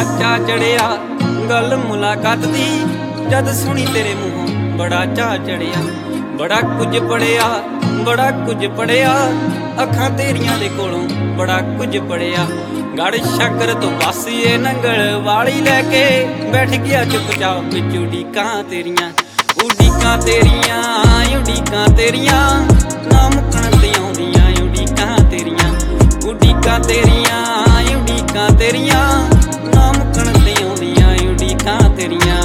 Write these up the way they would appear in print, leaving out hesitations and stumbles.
चा चढ़िया गल मुलाकात दी जद सुनी तेरे मुँहों बड़ा चा चढ़िया। बड़ा कुछ पढ़िया बड़ा कुछ पढ़िया अखां तेरियां दे कोलों बड़ा कुछ पढ़िया। गड़ शक्कर तो बस ये नंगल वाली लैके बैठ गया चुपचाप विच उड़ीकां तेरियां। उड़ीकां तेरियां उड़ीकां तेरियां ना मुकण ते आउंदियां उड़ीकां तेरियां। उड़ीकां तेरियां उड़ीकां तेरियां ना मुकण ते आउंदियां उड़ीकां तेरियां।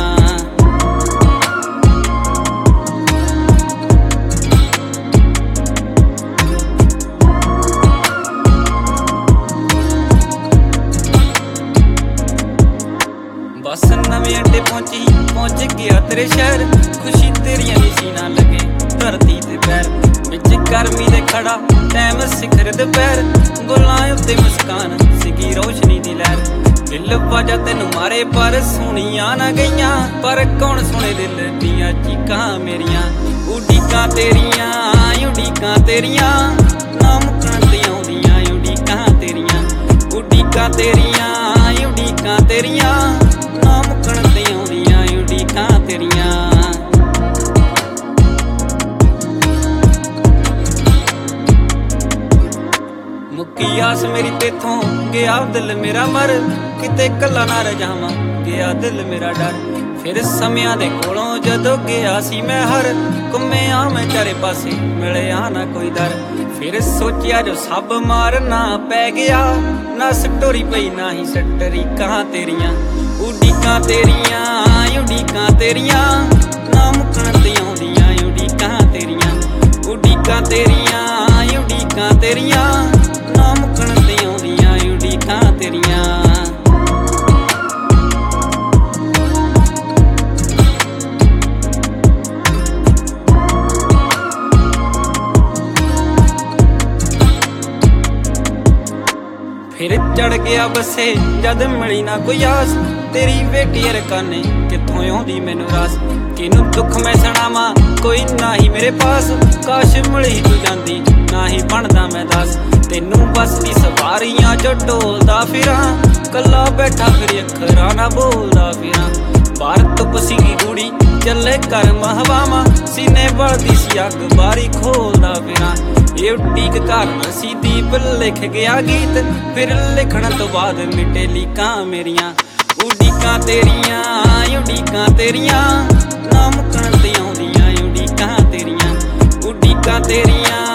बस नवें अड्डे पहुंच गया तेरे शहर। खुशी तेरियां निशाना लगे धरती ते पैर बिच गर्मी दे खड़ा टैम सिखर दोपहर। बुलां उत्ते मुस्कान सिगी रोशनी दी लहर। दिल बाजा तेनू मारे पर सुनिया ना गईयां पर कौन सुने दिल दियां चीकां मेरियां। उड़ीकां तेरियां उड़ीकां तेरियां ना मुकण ते आउंदियां उड़ीकां तेरियां। उड़ीकां तेरियां उड़ीकां तेरियां ना मुकण ते आउंदियां उड़ीकां तेरियां। मुक्की आस मेरी तेथों गया दिल मेरा मर किते कला ना रह जावां गया दिल मेरा डर। फिर समियां दे कोलों जदों गया सी मैं हर घुम्मिया मैं चारे पासे मिलिया ना कोई दर। फिर सोचिया जो सब मारना पै गया ना सटोरी पई ना ही सटरीकां तेरियां। उड़ीकां तेरियां उड़ीकां तेरियां ना मुकण ते आउंदियां उड़ीकां तेरियां। उड़ीकां तेरियां उड़ीकां तेरियां ना मुकण ते आउंदियां उड़ीकां तेरियां। फिर चढ़ गया बसे जद मिली ना कोई आस तेरी बेटी रकाने कित्थों आउंदी मैनू रास। किनू दुख मैं सुणावां कोई ना ही मेरे पास काश मिली तू जांदी ना ही बनदा मैं दास। तेनू बस दी सवारियां जो ढोलदा फिरां कल्ला बैठा फिर अखरां ना बोलदा फिरां। बाहर धुप सीगी गूड़ी चले गर्म हवावां सीने बढ़दी सी अग बारी खोलदा फिरां। ये उड़ीक कारण सी दीप लिख गया गीत फिर लिखण तो बाद मिटे लीकां मेरियां। उड़ीकां तेरियां उड़ीकां तेरियां ना मुकण ते आउंदियां उड़ीकां तेरियां। उड़ीकां तेरियां